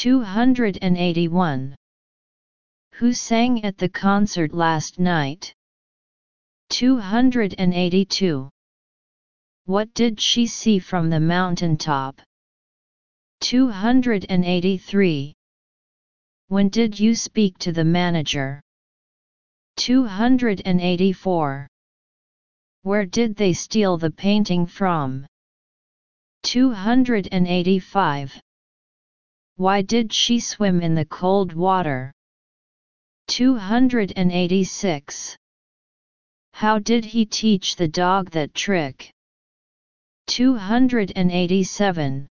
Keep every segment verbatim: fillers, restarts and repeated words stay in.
two hundred eighty-one. Who sang at the concert last night? two hundred eighty-two. What did she see from the mountaintop? two hundred eighty-three. When did you speak to the manager? two hundred eighty-four. Where did they steal the painting from? two hundred eighty-five. Why did she swim in the cold water? two hundred eighty-six. How did he teach the dog that trick? two hundred eighty-seven.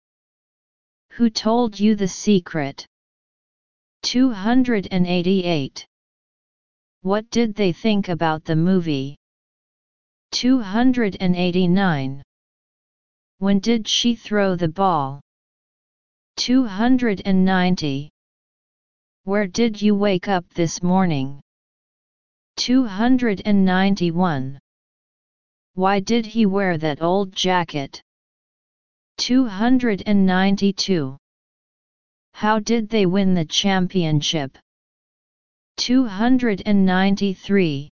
Who told you the secret? two hundred eighty-eight. What did they think about the movie? two hundred eighty-nine. When did she throw the ball? two hundred ninety. Where did you wake up this morning? two hundred ninety-one. Why did he wear that old jacket? two hundred ninety-two. How did they win the championship? two hundred ninety-three.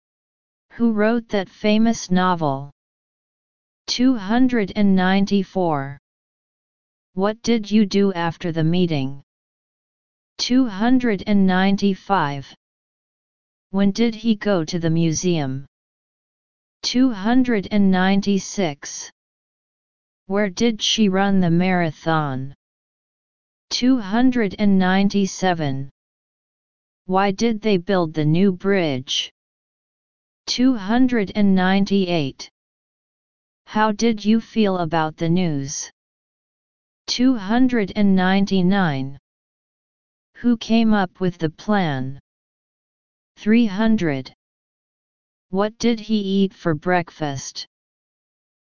Who wrote that famous novel? two hundred ninety-four. What did you do after the meeting? two hundred ninety-five. When did he go to the museum? two hundred ninety-six. Where did she run the marathon? two hundred ninety-seven. Why did they build the new bridge? two hundred ninety-eight. How did you feel about the news? two hundred ninety-nine. Who came up with the plan? three hundred. What did he eat for breakfast?